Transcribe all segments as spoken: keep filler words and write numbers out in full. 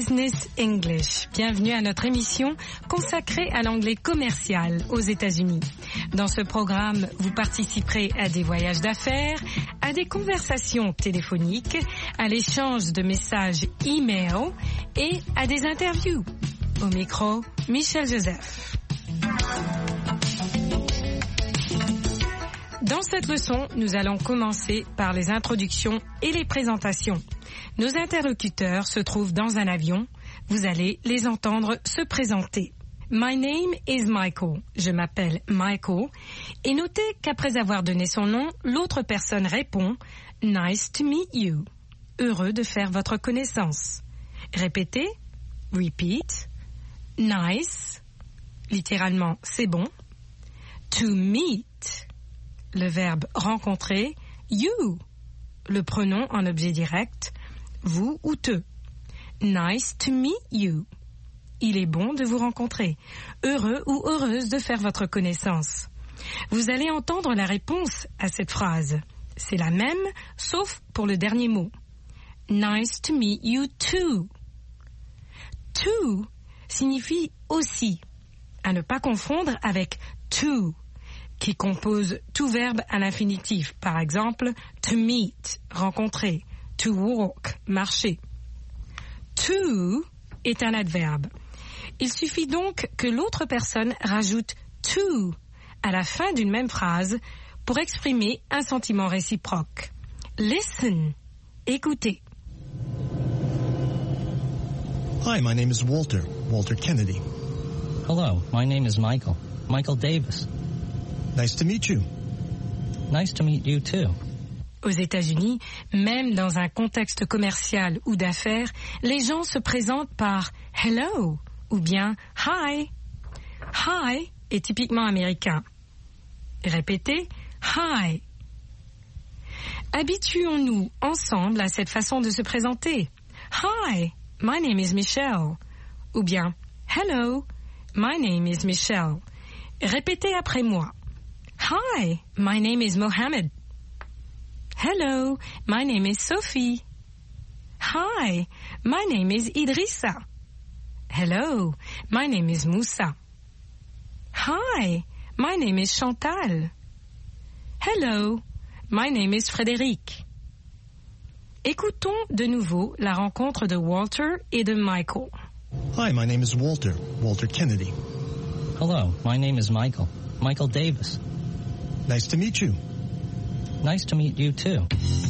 Business English. Bienvenue à notre émission consacrée à l'anglais commercial aux États-Unis. Dans ce programme, vous participerez à des voyages d'affaires, à des conversations téléphoniques, à l'échange de messages e-mail et à des interviews. Au micro, Michel Joseph. Dans cette leçon, nous allons commencer par les introductions et les présentations. Nos interlocuteurs se trouvent dans un avion. Vous allez les entendre se présenter. My name is Michael. Je m'appelle Michael. Et notez qu'après avoir donné son nom, l'autre personne répond « Nice to meet you ». Heureux de faire votre connaissance. Répétez. Repeat. Nice. Littéralement, c'est bon. To meet. Le verbe rencontrer. You. Le pronom en objet direct. Vous ou te. Nice to meet you. Il est bon de vous rencontrer. Heureux ou heureuse de faire votre connaissance. Vous allez entendre la réponse à cette phrase. C'est la même, sauf pour le dernier mot. Nice to meet you too. To signifie aussi. À ne pas confondre avec to, qui compose tout verbe à l'infinitif. Par exemple, to meet, rencontrer. To walk, marcher. To est un adverbe. Il suffit donc que l'autre personne rajoute to à la fin d'une même phrase pour exprimer un sentiment réciproque. Listen, écoutez. Hi, my name is Walter, Walter Kennedy. Hello, my name is Michael, Michael Davis. Nice to meet you. Nice to meet you too. Aux États-Unis, même dans un contexte commercial ou d'affaires, les gens se présentent par « hello » ou bien « hi ». « Hi » est typiquement américain. Répétez « hi ». Habituons-nous ensemble à cette façon de se présenter. « Hi, my name is Michelle » ou bien « hello, my name is Michelle ». Répétez après moi. « Hi, my name is Mohammed ». Hello, my name is Sophie. Hi, my name is Idrissa. Hello, my name is Moussa. Hi, my name is Chantal. Hello, my name is Frédéric. Écoutons de nouveau la rencontre de Walter et de Michael. Hi, my name is Walter, Walter Kennedy. Hello, my name is Michael, Michael Davis. Nice to meet you. Nice to meet you too.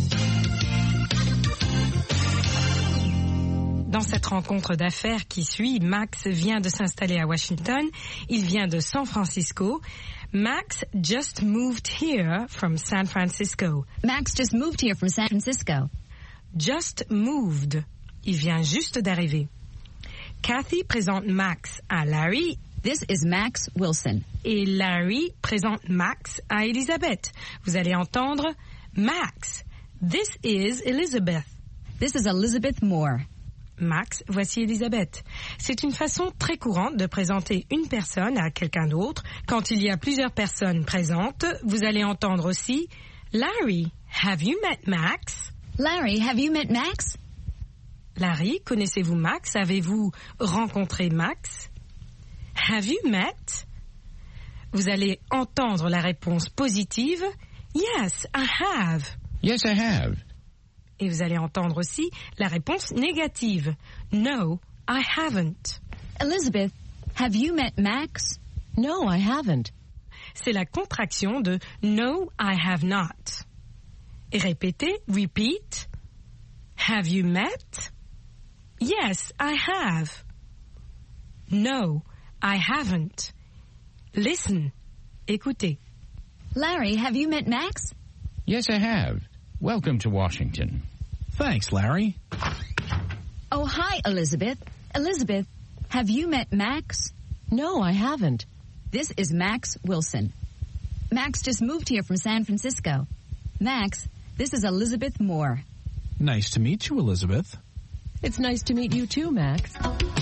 Dans cette rencontre d'affaires qui suit, Max vient de s'installer à Washington. Il vient de San Francisco. Max just moved here from San Francisco. Max just moved here from San Francisco. Just moved. Il vient juste d'arriver. Kathy présente Max à Larry. This is Max Wilson. Et Larry présente Max à Elizabeth. Vous allez entendre Max. This is Elizabeth. This is Elizabeth Moore. Max, voici Elizabeth. C'est une façon très courante de présenter une personne à quelqu'un d'autre. Quand il y a plusieurs personnes présentes, vous allez entendre aussi Larry, have you met Max? Larry, have you met Max? Larry, connaissez-vous Max? Avez-vous rencontré Max? Have you met? Vous allez entendre la réponse positive. Yes, I have. Yes, I have. Et vous allez entendre aussi la réponse négative. No, I haven't. Elizabeth, have you met Max? No, I haven't. C'est la contraction de No, I have not. Et répétez, repeat. Have you met? Yes, I have. No, I haven't. Listen. Écoutez. Larry, have you met Max? Yes, I have. Welcome to Washington. Thanks, Larry. Oh, hi, Elizabeth. Elizabeth, have you met Max? No, I haven't. This is Max Wilson. Max just moved here from San Francisco. Max, this is Elizabeth Moore. Nice to meet you, Elizabeth. It's nice to meet you too, Max.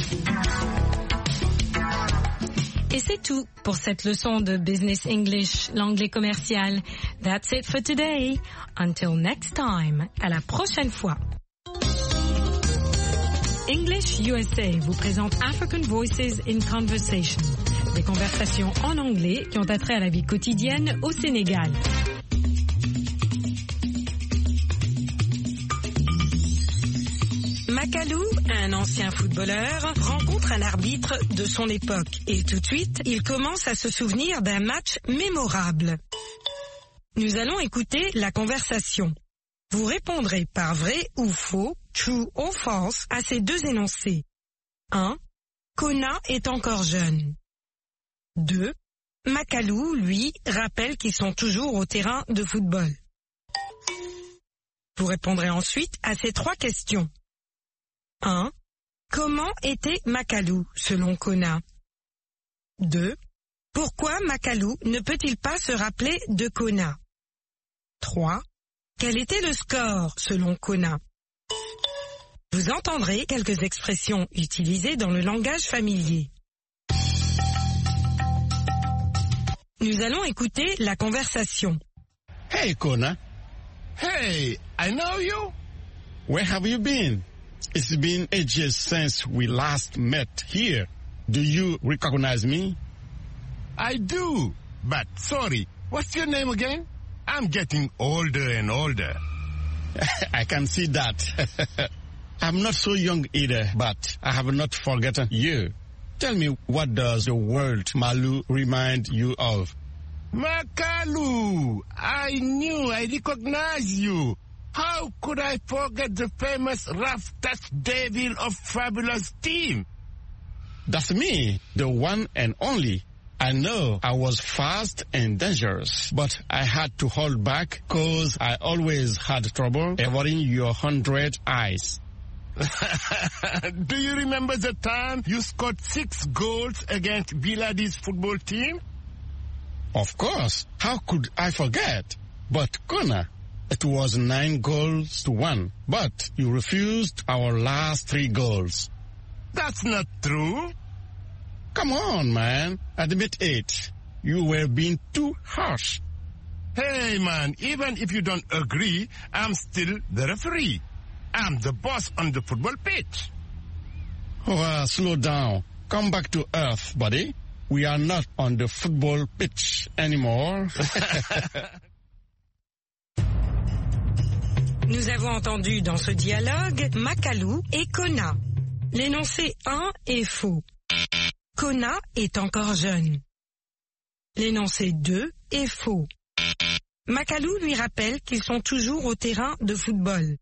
Et c'est tout pour cette leçon de Business English, l'anglais commercial. That's it for today. Until next time. À la prochaine fois. English U S A vous présente African Voices in Conversation, des conversations en anglais qui ont attrait à la vie quotidienne au Sénégal. Makalou, un ancien footballeur, rencontre un arbitre de son époque et tout de suite, il commence à se souvenir d'un match mémorable. Nous allons écouter la conversation. Vous répondrez par vrai ou faux, true or false, à ces deux énoncés. un. Kona est encore jeune. deux. Makalou, lui, rappelle qu'ils sont toujours au terrain de football. Vous répondrez ensuite à ces trois questions. un. Comment était Makalou, selon Kona? deux. Pourquoi Makalou ne peut-il pas se rappeler de Kona? trois. Quel était le score, selon Kona? Vous entendrez quelques expressions utilisées dans le langage familier. Nous allons écouter la conversation. Hey, Kona. Hey, I know you. Where have you been? It's been ages since we last met here. Do you recognize me? I do, but sorry, what's your name again? I'm getting older and older. I can see that. I'm not so young either, but I have not forgotten you. Tell me, what does the word Malu remind you of? Makalou! I knew I recognized you. How could I forget the famous rough touch devil of Fabulous Team? That's me, the one and only. I know I was fast and dangerous, but I had to hold back because I always had trouble avoiding your hundred eyes. Do you remember the time you scored six goals against Biladi's football team? Of course. How could I forget? But Kona, it was nine goals to one, but you refused our last three goals. That's not true. Come on, man. Admit it. You were being too harsh. Hey, man, even if you don't agree, I'm still the referee. I'm the boss on the football pitch. Oh, uh, slow down. Come back to earth, buddy. We are not on the football pitch anymore. Nous avons entendu dans ce dialogue Makalou et Kona. L'énoncé un est faux. Kona est encore jeune. L'énoncé deux est faux. Makalou lui rappelle qu'ils sont toujours au terrain de football.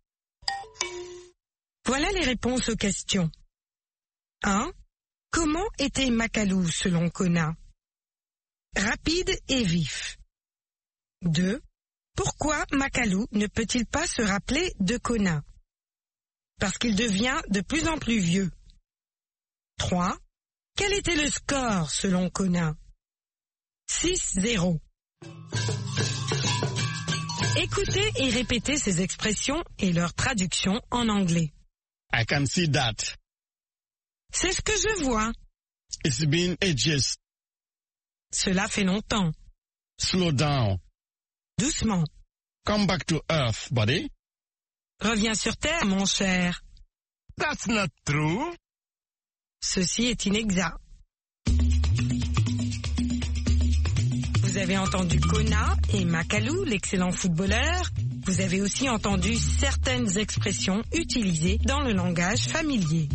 Voilà les réponses aux questions. un. Comment était Makalou selon Kona? Rapide et vif. deux. Pourquoi Makalou ne peut-il pas se rappeler de Kona? Parce qu'il devient de plus en plus vieux. trois. Quel était le score selon Kona? six zéro. Écoutez et répétez ces expressions et leur traduction en anglais. I can see that. C'est ce que je vois. It's been ages. Cela fait longtemps. Slow down. Doucement. Come back to earth, buddy. Reviens sur terre, mon cher. That's not true. Ceci est inexact. Vous avez entendu Kona et Makalou, l'excellent footballeur. Vous avez aussi entendu certaines expressions utilisées dans le langage familier.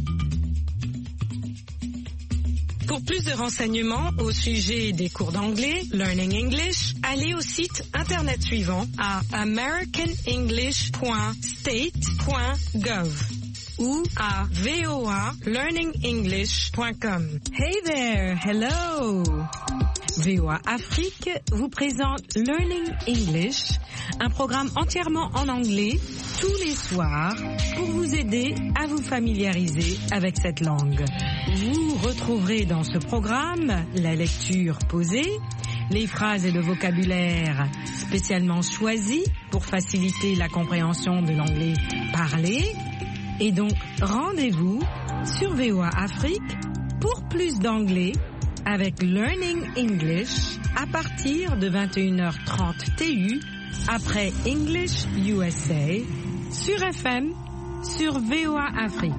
Pour plus de renseignements au sujet des cours d'anglais, Learning English, allez au site internet suivant à american english point state point gov ou à voa learning english point com. Hey there, hello! V O A Afrique vous présente Learning English, un programme entièrement en anglais tous les soirs pour vous aider à vous familiariser avec cette langue. Vous retrouverez dans ce programme la lecture posée, les phrases et le vocabulaire spécialement choisis pour faciliter la compréhension de l'anglais parlé. Et donc, rendez-vous sur V O A Afrique pour plus d'anglais avec Learning English à partir de vingt et une heures trente T U après English U S A sur F M sur V O A Afrique.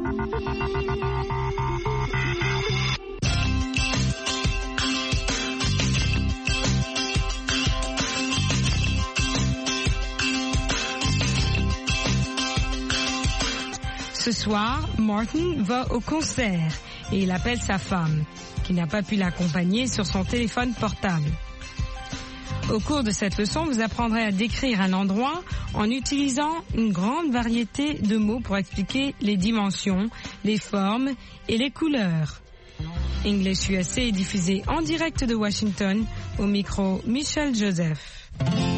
Ce soir, Martin va au concert et il appelle sa femme, qui n'a pas pu l'accompagner, sur son téléphone portable. Au cours de cette leçon, vous apprendrez à décrire un endroit en utilisant une grande variété de mots pour expliquer les dimensions, les formes et les couleurs. English U S A est diffusé en direct de Washington, au micro Michel Joseph.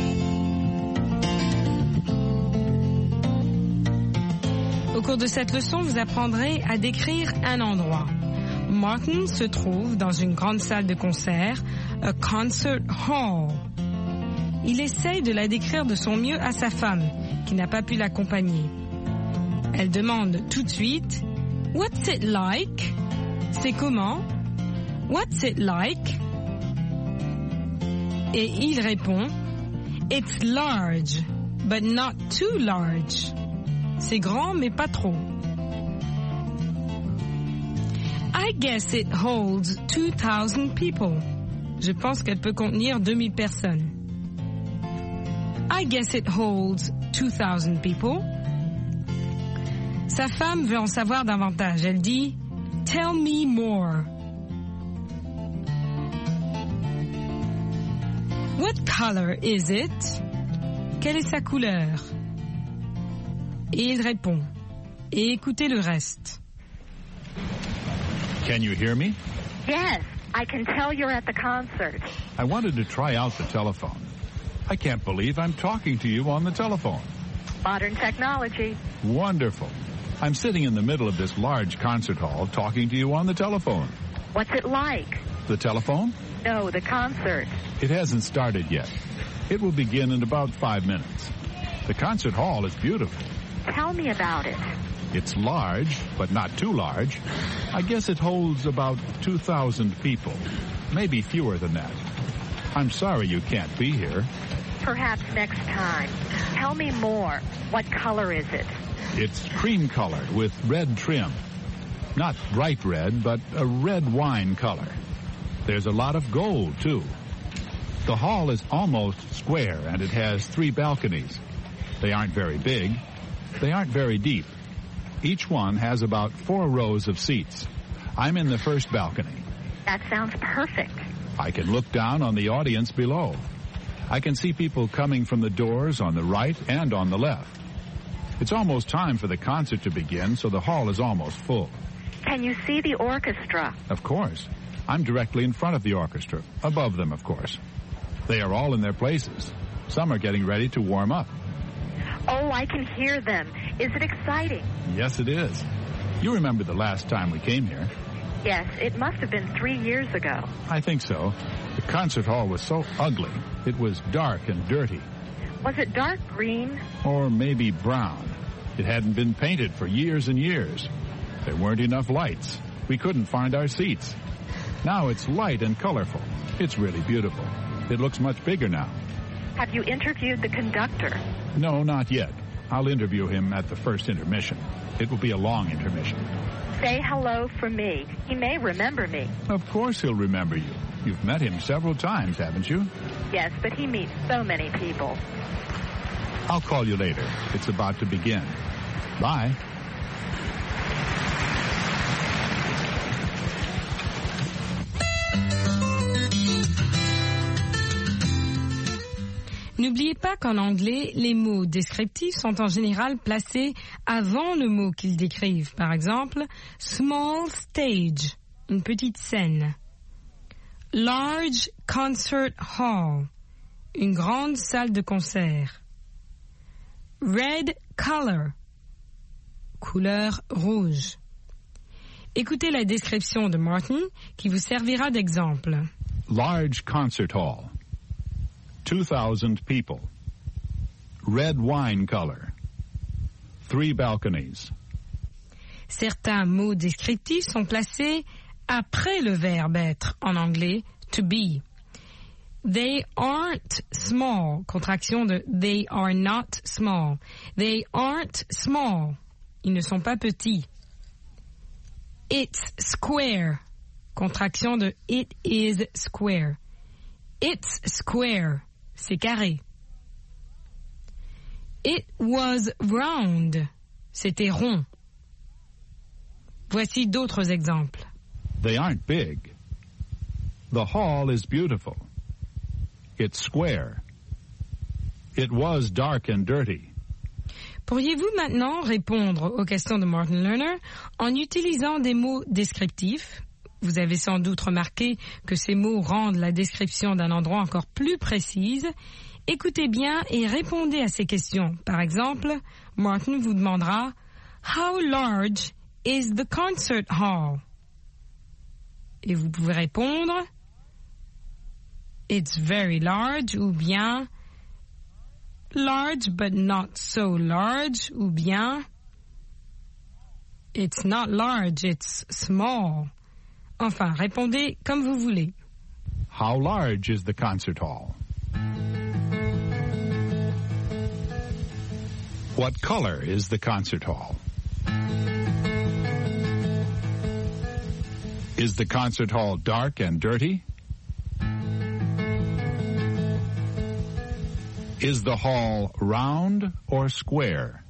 Au cours de cette leçon, vous apprendrez à décrire un endroit. Martin se trouve dans une grande salle de concert, a concert hall. Il essaye de la décrire de son mieux à sa femme, qui n'a pas pu l'accompagner. Elle demande tout de suite « What's it like ?» C'est comment? What's it like? Et il répond It's large, but not too large. C'est grand, mais pas trop. I guess it holds two thousand people. Je pense qu'elle peut contenir deux mille personnes. I guess it holds two thousand people. Sa femme veut en savoir davantage. Elle dit Tell me more. What color is it? Quelle est sa couleur? Et il répond. Et écoutez le reste. Can you hear me? Yes, I can tell you're at the concert. I wanted to try out the telephone. I can't believe I'm talking to you on the telephone. Modern technology. Wonderful. I'm sitting in the middle of this large concert hall talking to you on the telephone. What's it like? The telephone? No, the concert. It hasn't started yet. It will begin in about five minutes. The concert hall is beautiful. Tell me about it. It's large, but not too large. I guess it holds about two thousand people, maybe fewer than that. I'm sorry you can't be here. Perhaps next time. Tell me more. What color is it? It's cream colored with red trim. Not bright red, but a red wine color. There's a lot of gold, too. The hall is almost square, and it has three balconies. They aren't very big. They aren't very deep. Each one has about four rows of seats. I'm in the first balcony. That sounds perfect. I can look down on the audience below. I can see people coming from the doors on the right and on the left. It's almost time for the concert to begin, so the hall is almost full. Can you see the orchestra? Of course. I'm directly in front of the orchestra, above them, of course. They are all in their places. Some are getting ready to warm up. Oh, I can hear them. Is it exciting? Yes, it is. You remember the last time we came here? Yes, it must have been three years ago. I think so. The concert hall was so ugly. It was dark and dirty. Was it dark green? Or maybe brown. It hadn't been painted for years and years. There weren't enough lights. We couldn't find our seats. Now it's light and colorful. It's really beautiful. It looks much bigger now. Have you interviewed the conductor? No, not yet. I'll interview him at the first intermission. It will be a long intermission. Say hello from me. He may remember me. Of course he'll remember you. You've met him several times, haven't you? Yes, but he meets so many people. I'll call you later. It's about to begin. Bye. N'oubliez pas qu'en anglais, les mots descriptifs sont en général placés avant le mot qu'ils décrivent. Par exemple, small stage, une petite scène. Large concert hall, une grande salle de concert. Red color, couleur rouge. Écoutez la description de Martin qui vous servira d'exemple. Large concert hall. two thousand people. Red wine color. Three balconies. Certains mots descriptifs sont placés après le verbe être, en anglais, to be. They aren't small, contraction de they are not small. They aren't small. Ils ne sont pas petits. It's square. Contraction de it is square. It's square. C'est carré. It was round. C'était rond. Voici d'autres exemples. They aren't big. The hall is beautiful. It's square. It was dark and dirty. Pourriez-vous maintenant répondre aux questions de Martin Lerner en utilisant des mots descriptifs? Vous avez sans doute remarqué que ces mots rendent la description d'un endroit encore plus précise. Écoutez bien et répondez à ces questions. Par exemple, Martin vous demandera « How large is the concert hall? » Et vous pouvez répondre « It's very large » ou bien « Large but not so large » ou bien « It's not large, it's small ». Enfin, répondez comme vous voulez. How large is the concert hall? What color is the concert hall? Is the concert hall dark and dirty? Is the hall round or square?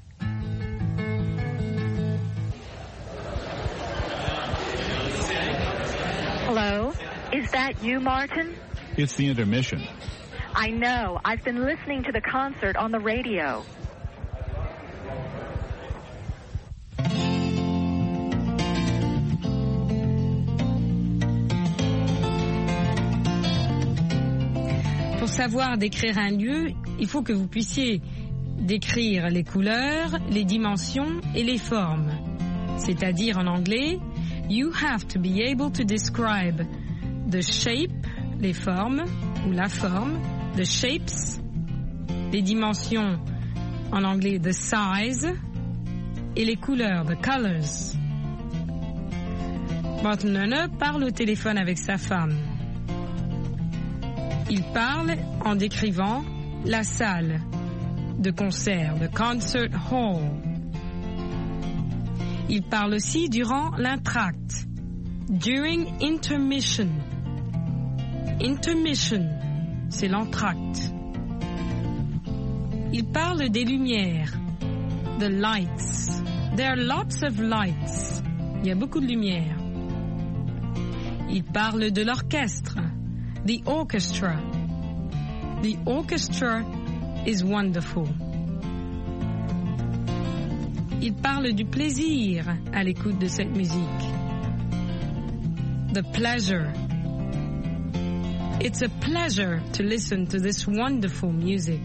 Hello? Is that you, Martin? It's the intermission. I know. I've been listening to the concert on the radio. Pour savoir décrire un lieu, il faut que vous puissiez décrire les couleurs, les dimensions et les formes. C'est-à-dire en anglais, you have to be able to describe the shape, les formes, ou la forme, the shapes, les dimensions, en anglais, the size, et les couleurs, the colors. Martin Lerner parle au téléphone avec sa femme. Il parle en décrivant la salle de concert, the concert hall. Il parle aussi durant l'entracte, during intermission. Intermission, c'est l'entracte. Il parle des lumières, the lights. There are lots of lights. Il y a beaucoup de lumière. Il parle de l'orchestre, the orchestra. The orchestra is wonderful. Il parle du plaisir à l'écoute de cette musique. The pleasure. It's a pleasure to listen to this wonderful music.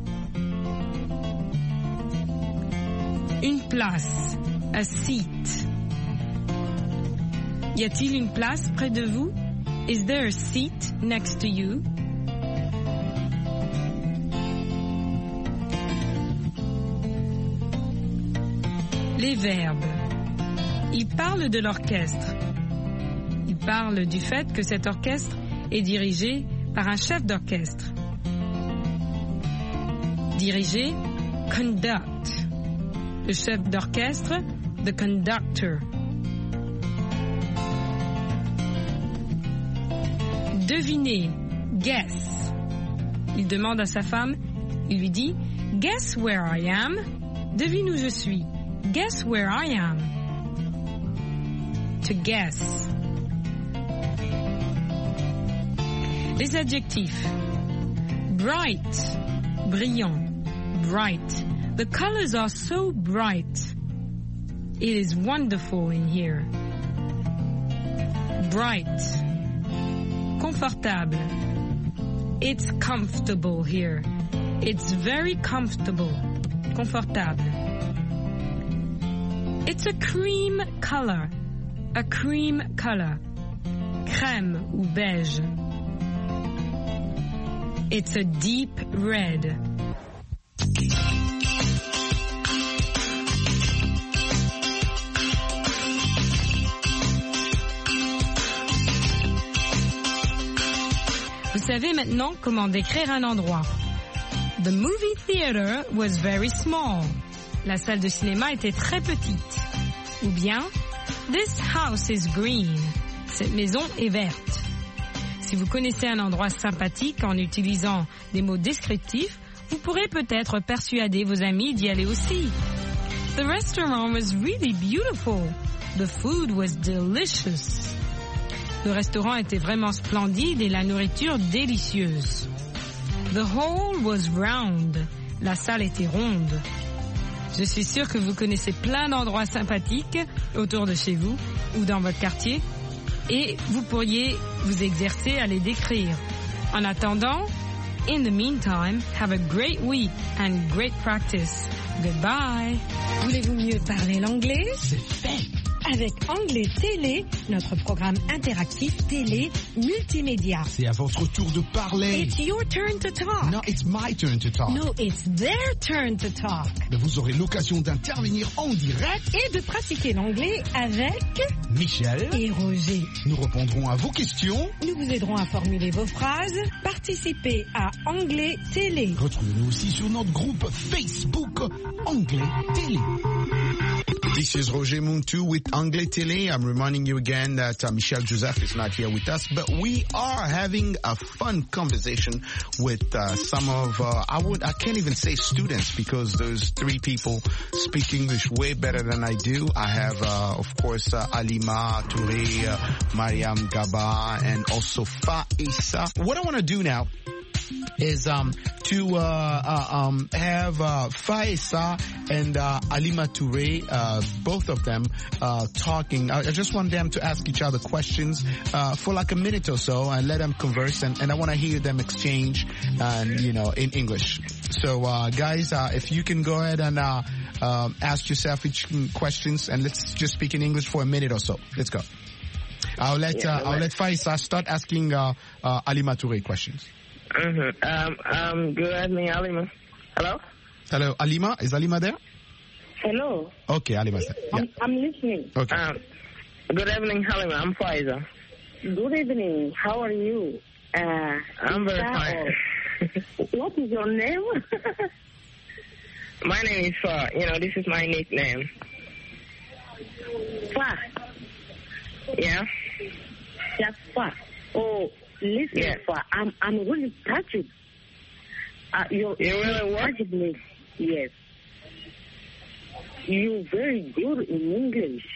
Une place, a seat. Y a-t-il une place près de vous? Is there a seat next to you? Les verbes. Il parle de l'orchestre. Il parle du fait que cet orchestre est dirigé par un chef d'orchestre. Diriger, conduct. Le chef d'orchestre, the conductor. Deviner, guess. Il demande à sa femme, il lui dit, guess where I am. Devine où je suis. Guess where I am. To guess. Les adjectifs. Bright, brillant, bright. The colors are so bright. It is wonderful in here. Bright. Confortable. It's comfortable here. It's very comfortable. Confortable. It's a cream color. A cream color. Crème ou beige. It's a deep red. Vous savez maintenant comment décrire un endroit. The movie theater was very small. la salle de cinéma était très petite. Ou bien, this house is green. Cette maison est verte. Si vous connaissez un endroit sympathique en utilisant des mots descriptifs, vous pourrez peut-être persuader vos amis d'y aller aussi. The restaurant was really beautiful. The food was delicious. Le restaurant était vraiment splendide et la nourriture délicieuse. The hall was round. La salle était ronde. Je suis sûre que vous connaissez plein d'endroits sympathiques autour de chez vous ou dans votre quartier et vous pourriez vous exercer à les décrire. En attendant, in the meantime, have a great week and great practice. Goodbye. Voulez-vous mieux parler l'anglais? C'est fait. Avec Anglais Télé, notre programme interactif télé multimédia. C'est à votre tour de parler. It's your turn to talk. No, it's my turn to talk. No, it's their turn to talk. Mais vous aurez l'occasion d'intervenir en direct et de pratiquer l'anglais avec Michel et Roger. Nous répondrons à vos questions. Nous vous aiderons à formuler vos phrases. Participez à Anglais Télé. Retrouvez-nous aussi sur notre groupe Facebook Anglais Télé. This is Roger Muntu with Anglais Télé. I'm reminding you again that uh, Michel Joseph is not here with us, but we are having a fun conversation with uh, some of, uh, I would, I can't even say students because those three people speak English way better than I do. I have, uh, of course, uh, Alima Touré, uh, Mariam Gaba, and also Faisa. What I want to do now is um to uh, uh um have uh Faisa and uh Alima Touré, uh both of them uh talking. I, I just want them to ask each other questions uh for like a minute or so and let them converse, and, and I want to hear them exchange and you know in English. So uh guys, uh if you can go ahead and uh um ask yourself each questions, and let's just speak in English for a minute or so. Let's go. I'll let uh, I'll let Faisa start asking uh, uh Alima Touré questions. Mm-hmm. Um, um, good evening, Alima. Hello? Hello, Alima. Is Alima there? Hello. Okay, Alima's there. Yeah. I'm, I'm listening. Okay. Um, good evening, Halima. I'm Faiza. Good evening. How are you? Uh, I'm very fine. What is your name? My name is Fa. You know, this is my nickname. Fa? Yeah? Just Fa. Oh. Listen, yeah. I'm I'm really touched. Uh, you're, you really touched me. Yes. You're very good in English.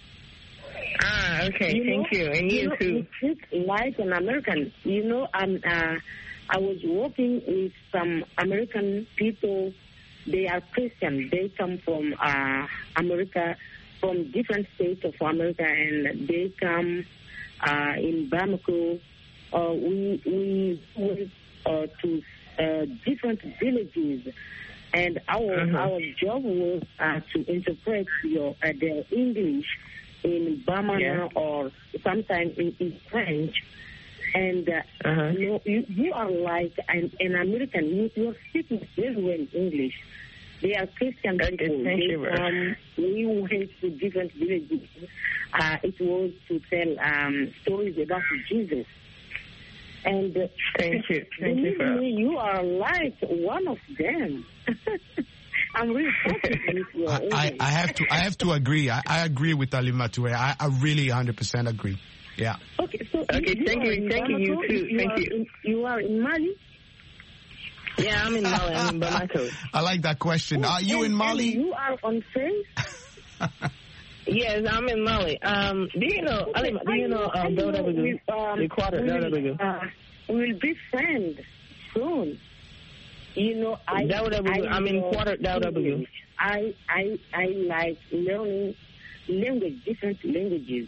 Ah, okay. You Thank know, you. And you, you know, too. You speak like an American. You know, I'm, uh, I was working with some American people. They are Christian. They come from uh, America, from different states of America, and they come uh, in Bamako. Uh, we we went uh, to uh, different villages, and our mm-hmm. our job was uh, to interpret your uh, their English in Bamana yeah. or sometimes in, in French. And uh, uh-huh. you, know, you you are like an, an American. You you are speaking very well English. They are Christian people. Thank you. Um, we went to different villages. Uh, it was to tell um, stories about Jesus. And uh, thank you, thank you. For... Me, you are like one of them. I'm really happy with your I, I, I have to, I have to agree. I, I agree with Alima Touré. I, I really one hundred percent agree. Yeah. Okay, so okay, you thank you, thank you, you too. You thank you. In, you are in Mali. Yeah, I'm in Mali. I'm in Bamako. I like that question. Oh, are you in Mali? You are on face. Yes, I'm in Mali. Um, do you know, okay, Alima, do you know um, W W? Um, the quarter, W W. Uh, we'll be friends soon. You know, I... W W, I I'm in quarter W W. I, I, I like learning language, different languages.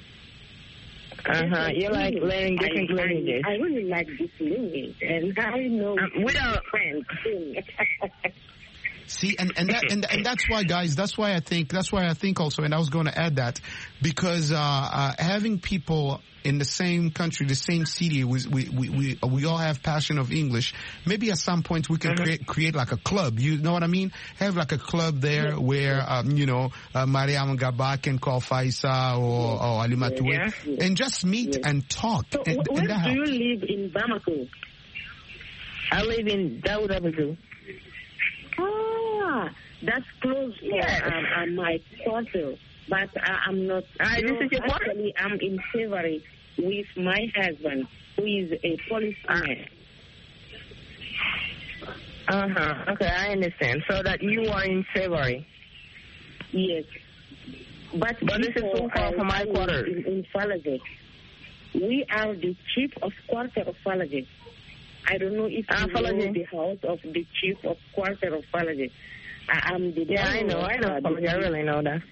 Uh-huh, you like learning different I, languages. I, I really like this language, and I know um, we are friends soon. See, and, and that and and that's why, guys. That's why I think. That's why I think also. And I was going to add that because uh, uh, having people in the same country, the same city, we we we we, we all have passion of English. Maybe at some point we can mm-hmm. create create like a club. You know what I mean? Have like a club there yeah. where um, you know uh, Mariam Gaba can call Faisa or, yeah. or Alima Touré yeah. yeah. and just meet yeah. and talk. So and, where and do helps. you live in Bamako? I live in W W. Ah, Ah, that's close for Yes. um, um, my quarter. But uh, I'm not. Ah, you this know, is your quarter? actually, I'm in February with my husband, who is a policeman. Uh-huh. Okay, I understand. So that you are in February. Yes. But, But this is so far from my quarter. In, in Falagate. We are the chief of quarter of Falagate. I don't know if Ah, you know Falagate. the house of the chief of quarter of Falagate. I am the Yeah, I know. I know. uh, Falagate. I really know that.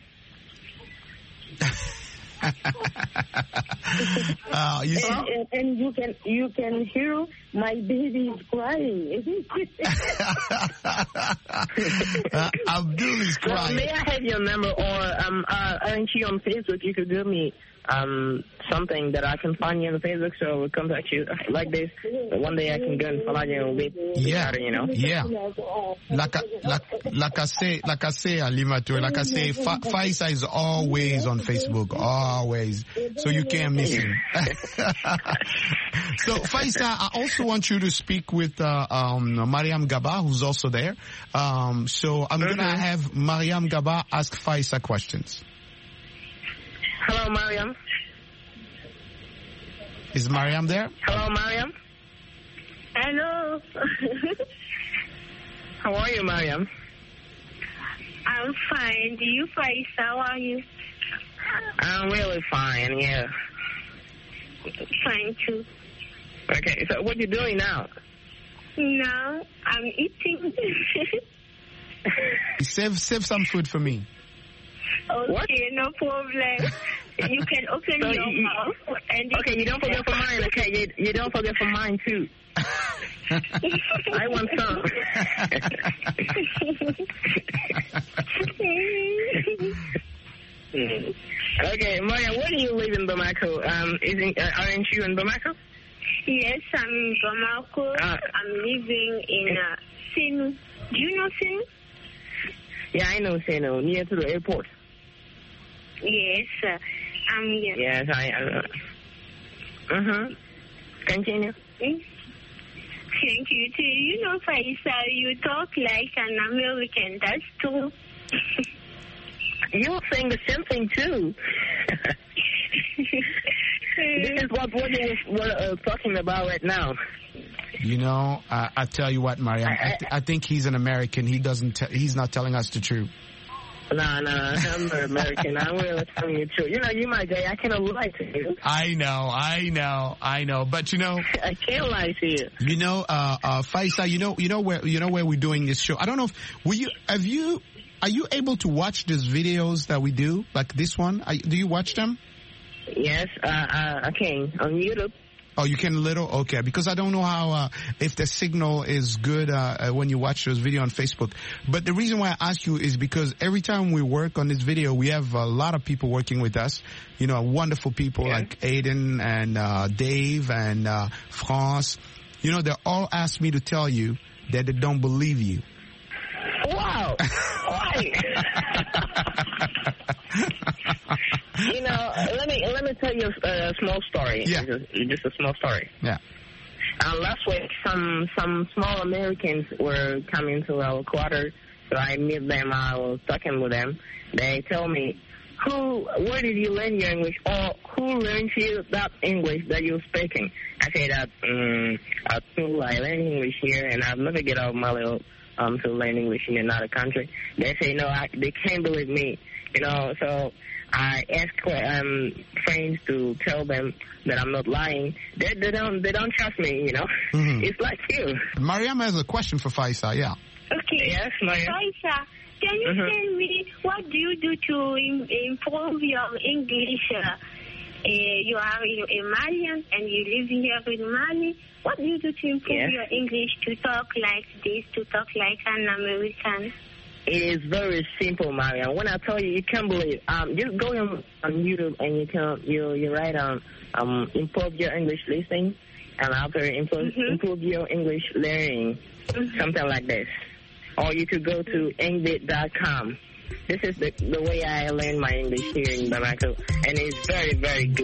uh, you see? and, and, and you can you can hear my baby is crying. uh, Abdul is Well, crying. may I have your number, or um, uh, aren't you on Facebook? You could give me um something that I can find you on Facebook, so I will contact you like this. One day I can go and follow you a bit Yeah, better, you know. yeah. Like I, like, like I say, like I say, Alimato, like I say, Fa- Faisa is always on Facebook, always. So you can't miss him. So Faisa, I also want you to speak with uh, um, Mariam Gaba, who's also there. Um, so I'm Mm-hmm. gonna have Mariam Gaba ask Faisa questions. Hello, Mariam. Is Mariam there? Hello, Mariam. Hello. How are you, Mariam? I'm fine. Do you find how are you? I'm really fine, yeah. Fine too. Okay, so what you doing now? Now I'm eating. Save, save some food for me. Okay, What? no problem. You can open So your you- mouth and Okay, you don't forget for mine, okay? You, you don't forget for mine, too. I want some. Okay, Mariam, where do you live in Bamako? Um, isn't, uh, aren't you in Bamako? Yes, I'm in Bamako. Uh, I'm living in uh, Sinu. Do you know Sinu? Yeah, I know, Seno, near to the airport. Yes, uh, I'm here. Yes, I know. Uh-huh. Continue. Mm. Thank you too. You know, Faisa, you talk like an American. That's true. You're saying the same thing, too. This is what, what you were uh, talking about right now. You know, uh, I tell you what, Mariam, I, th- I think he's an American. He doesn't. Te- he's not telling us the truth. Nah, nah, I'm not American. I'm really telling you the truth. You know, you my guy. I cannot lie to you. I know, I know, I know. But you know, I can't lie to you. you know, uh, uh, Faisa, you know, you know where, you know where we're doing this show. I don't know if will you have you are you able to watch these videos that we do, like this one? Are, do you watch them? Yes, uh, uh, I can on YouTube. Oh, you can little? Okay, because I don't know how, uh, if the signal is good, uh, uh, when you watch those video on Facebook. But the reason why I ask you is because every time we work on this video, we have a lot of people working with us. You know, wonderful people Yeah. like Aiden and, uh, Dave and, uh, France. You know, they all ask me to tell you that they don't believe you. Wow. Why? You know, let me let me tell you a, a small story. Yeah. Just, just a small story. Yeah. Uh, last week, some some small Americans were coming to our quarters, so I met them. I was talking with them. They tell me, "Who? Where did you learn your English? Or who learned you that English that you're speaking?" I say that um, at school I learned English here, and I'll never get out of my little um to learn English in another country. They say no, I, they can't believe me. You know, so I ask um, friends to tell them that I'm not lying. They, they don't they don't trust me, you know. Mhm. It's like you. Mariam has a question for Faisa, yeah. Okay. Yes, Maya. Faisa, can you Mhm. tell me what do you do to im- improve your English? Uh, uh, you are a Malian and you live here in Mali. What do you do to improve Yes. your English to talk like this, to talk like an American? It is very simple, Maria. When I tell you, you can't believe. Um, just go on, on YouTube and you can you you write um um improve your English listening, and after improve Mhm. improve your English learning, Mhm. something like this. Or you could go to engbit dot com. This is the the way I learn my English here in Bamako, and it's very very good.